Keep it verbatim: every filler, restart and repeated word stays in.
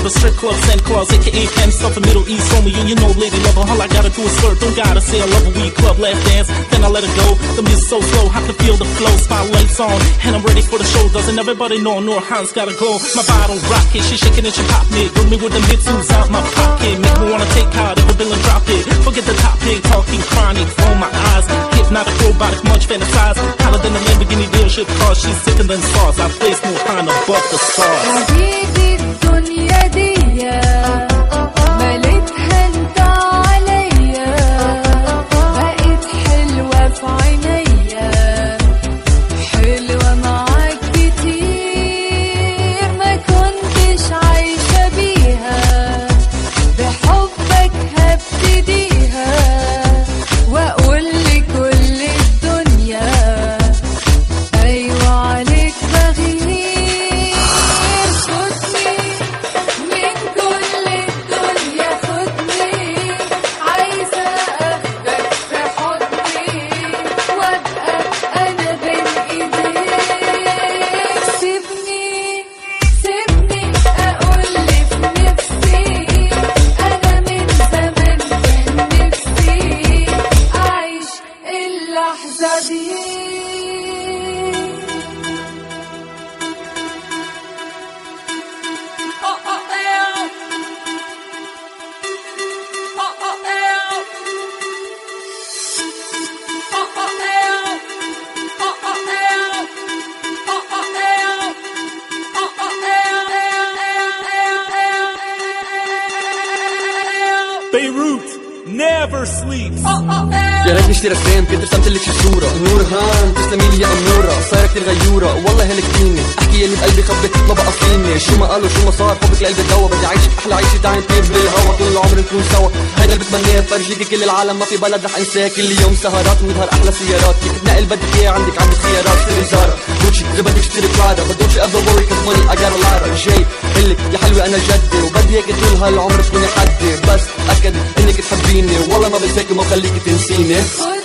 the strip club, Santa Claus, aka Pam, stuff in Middle East, on me, and you know lady lover. All I gotta do is flirt, don't gotta say I love a weed club, last dance, then I let it go. The music's so slow, I can feel the flow, spotlights on, and I'm ready for the show. Doesn't everybody know Nora Hans gotta go? My bottle rocket, she shaking and she popping it. With me with the mitsus out my pocket, make me wanna take out every bill and drop it. Forget the topic, talking chronic, roll my eyes, hypnotic, robotic, much fantasize. Hotter than a Lamborghini dealership car, she's sicker than stars. I place no kind above the stars. حبيبي الدنيا دي مليتها انت عليا، بقيت حلوة في عينيا، حلوة معاك كتير، ما كنتش عايشة بيها، بحبك هبتديها، واقول لكل الدنيا ايوه عليك بغير. Beirut never sleeps. يا ريتني اشتري فريم كنت رسمت لك شي صورة. نورهان تسلمي لي يا أمورة، صايرة كتير غيورة والله هلكتيني، احكي يلي بقلبي خبت ما بقى فيني، شو ما قالوا شو ما صار حبك لقلبي دوا، بدي اعيشك احلى عيشة تعي نطير بالهوا طول العمر نكون سوا، هيدا اللي بتمناه فرجيكي كل العالم ما في بلد رح انساه، كل يوم سهرات ونظهر احلى سيارات، فيك تنقل بدك اياه عندك عندي خيارات، اشتري زارا جوتشي اذا بدك اشتري برادا، but don't you ever worry cause money I got a lot of. جاي قلك يا حلوة انا جدي وبدي هيك طول هالعمر تكوني حدي، بس اكد انك تحبيني والله ما بنساكي وما بخليكي تنسيني.